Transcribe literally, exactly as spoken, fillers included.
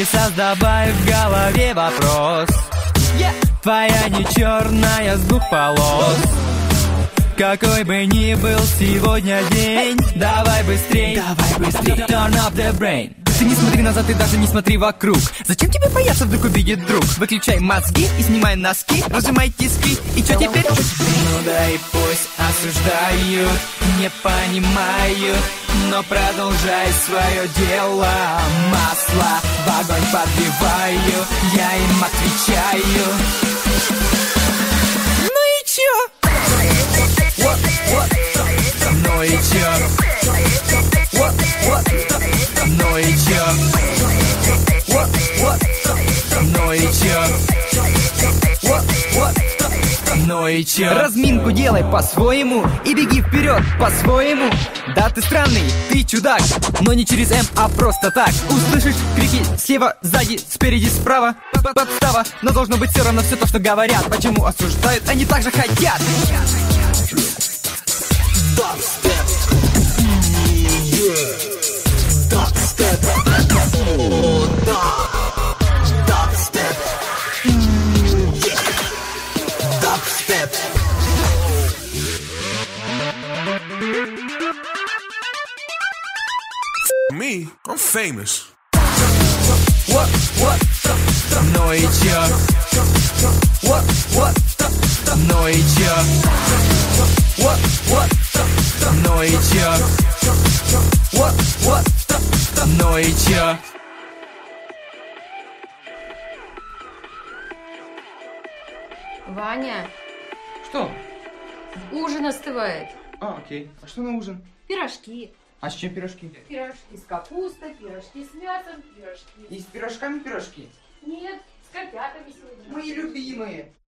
создавай в голове вопрос. Твоя не черная с двух полос. Какой бы ни был сегодня день, давай быстрей, давай быстрей, turn up the brain. Ты не смотри назад и даже не смотри вокруг. Зачем тебе бояться, вдруг увидит друг? Выключай мозги и снимай носки, разжимай тиски. И чё теперь? Ну да и пусть осуждают, не понимают, но продолжай свое дело. Масло в огонь подливаю, я им отвечаю. Ну и чё? What, what? Ну и чё? What, what? Ну и чё? What, what? Ну и чё? What, what? Ну и чё? Разминку делай по-своему и беги вперед по-своему. Да ты странный, ты чудак, но не через М, а просто так. Услышишь крики слева, сзади, спереди, справа. Подстава, но должно быть все равно все то, что говорят. Почему осуждают, они так же хотят. Дабстеп. Дабстеп. О, да. Дабстеп. Дабстеп. Me, I'm famous. What, what? Ну и чё? What, what? Ну и чё? What, what? Ну и чё? What, what? Ну и чё? Ваня, Что? ужин остывает. А, окей. А что на ужин? Пирожки. А с чем пирожки? Пирожки с капустой, пирожки с мясом, пирожки. И с пирожками пирожки. Нет, с котятами сегодня. Мои любимые.